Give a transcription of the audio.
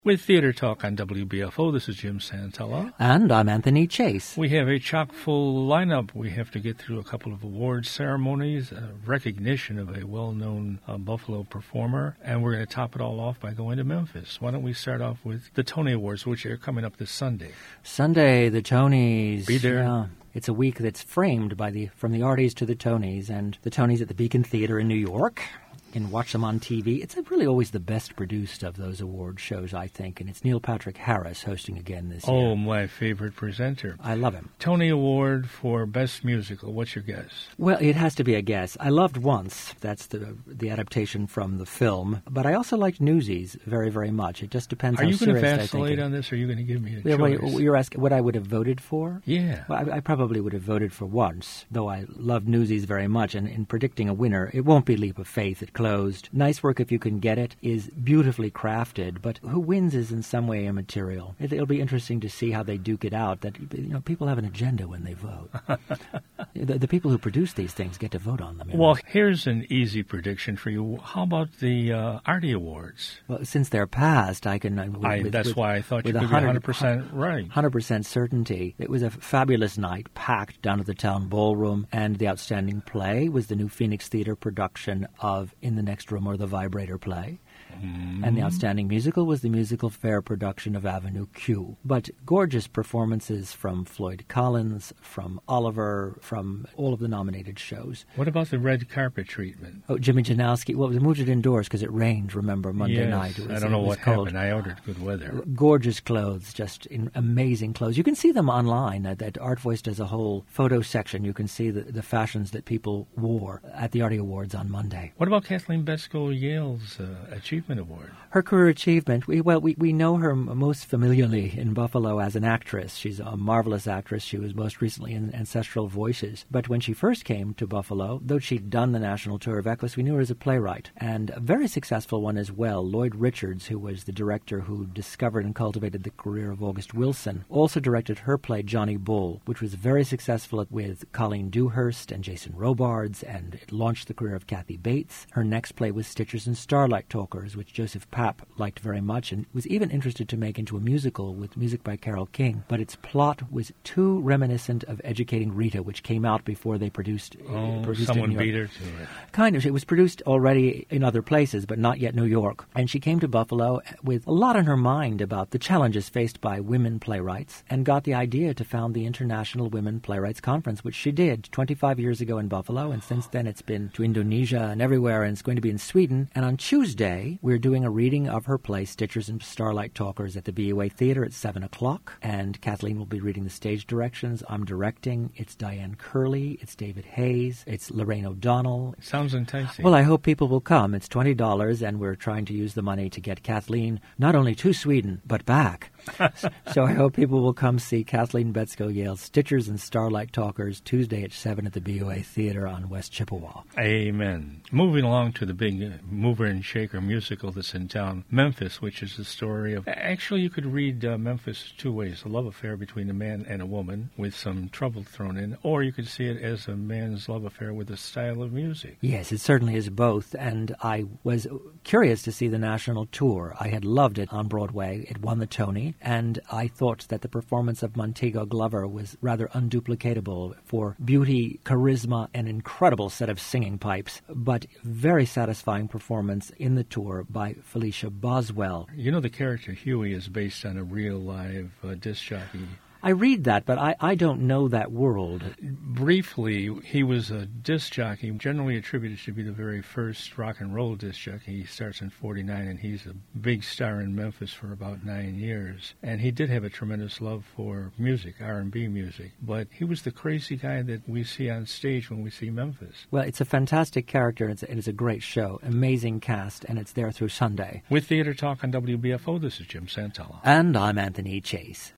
With Theater Talk on WBFO, this is Jim Santella. And I'm Anthony Chase. We have a chock-full lineup. We have to get through a couple of award ceremonies, a recognition of a well-known Buffalo performer, and we're going to top it all off by going to Memphis. Why don't we start off with the Tony Awards, which are coming up this Sunday. Sunday, the Tonys. Be there. Yeah. It's a week that's framed from the Arties to the Tonys, and the Tonys at the Beacon Theater in New York. You can watch them on TV. It's really always the best produced of those award shows, I think, and it's Neil Patrick Harris hosting again this year. Oh, my favorite presenter. I love him. Tony Award for Best Musical. What's your guess? Well, it has to be a guess. I loved Once. That's the adaptation from the film. But I also liked Newsies very, very much. It just depends how serious I think. Are you going to vacillate on this, or are you going to give me a choice? Well, you're asking what I would have voted for? Yeah. Well, I probably would have voted for Once, though I love Newsies very much. And in predicting a winner, it won't be Leap of Faith. It closed. Nice work if you can get it, is beautifully crafted, but who wins is in some way immaterial. It'll be interesting to see how they duke it out. That people have an agenda when they vote. the people who produce these things get to vote on them. Well, here's an easy prediction for you. How about the Artie Awards? Well, since they're passed, I can... That's why I thought you could be 100% right. 100% certainty. It was a fabulous night, packed down at the Town Ballroom, and the outstanding play was the new Phoenix Theater production of In the Next Room or The Vibrator play. And the outstanding musical was the Musical Fair production of Avenue Q. But gorgeous performances from Floyd Collins, from Oliver, from all of the nominated shows. What about the red carpet treatment? Oh, Jimmy Janowski. Well, we moved it indoors because it rained, remember, Monday night. I don't know what happened. I ordered good weather. Gorgeous clothes, just amazing clothes. You can see them online. That Art Voice does a whole photo section. You can see the fashions that people wore at the Artie Awards on Monday. What about Kathleen Betzko-Yale's Achievement Award? Her career achievement, we know her most familiarly in Buffalo as an actress. She's a marvelous actress. She was most recently in Ancestral Voices. But when she first came to Buffalo, though she'd done the national tour of Equus, we knew her as a playwright. And a very successful one as well. Lloyd Richards, who was the director who discovered and cultivated the career of August Wilson, also directed her play Johnny Bull, which was very successful with Colleen Dewhurst and Jason Robards, and it launched the career of Kathy Bates. Her next play was Stitchers and Starlight Talkers, which Joseph Papp liked very much and was even interested to make into a musical with music by Carole King. But its plot was too reminiscent of Educating Rita, which came out before they produced someone beat her to it. Kind of. It was produced already in other places, but not yet New York. And she came to Buffalo with a lot on her mind about the challenges faced by women playwrights and got the idea to found the International Women Playwrights Conference, which she did 25 years ago in Buffalo, and since then it's been to Indonesia and everywhere, and it's going to be in Sweden. And on Tuesday, we're doing a reading of her play, Stitchers and Starlight Talkers, at the BUA Theater at 7 o'clock. And Kathleen will be reading the stage directions. I'm directing. It's Diane Curley. It's David Hayes. It's Lorraine O'Donnell. Sounds enticing. Well, I hope people will come. It's $20, and we're trying to use the money to get Kathleen not only to Sweden, but back. So I hope people will come see Kathleen Betzko-Yale's Stitchers and Starlight Talkers Tuesday at 7 at the BUA Theater on West Chippewa. Amen. Moving along to the big mover and shaker musical that's in town, Memphis, which is the story of... Actually, you could read Memphis two ways. A love affair between a man and a woman with some trouble thrown in, or you could see it as a man's love affair with a style of music. Yes, it certainly is both, and I was curious to see the national tour. I had loved it on Broadway. It won the Tony, and I thought that the performance of Montego Glover was rather unduplicatable for beauty, charisma, and incredible set of singing pipes, but very satisfying performance in the tour by Felicia Boswell. You know, the character Huey is based on a real live disc jockey. I read that, but I don't know that world. Briefly, he was a disc jockey, generally attributed to be the very first rock and roll disc jockey. He starts in 49, and he's a big star in Memphis for about 9 years. And he did have a tremendous love for music, R&B music. But he was the crazy guy that we see on stage when we see Memphis. Well, it's a fantastic character. It's a great show, amazing cast, and it's there through Sunday. With Theater Talk on WBFO, this is Jim Santella. And I'm Anthony Chase.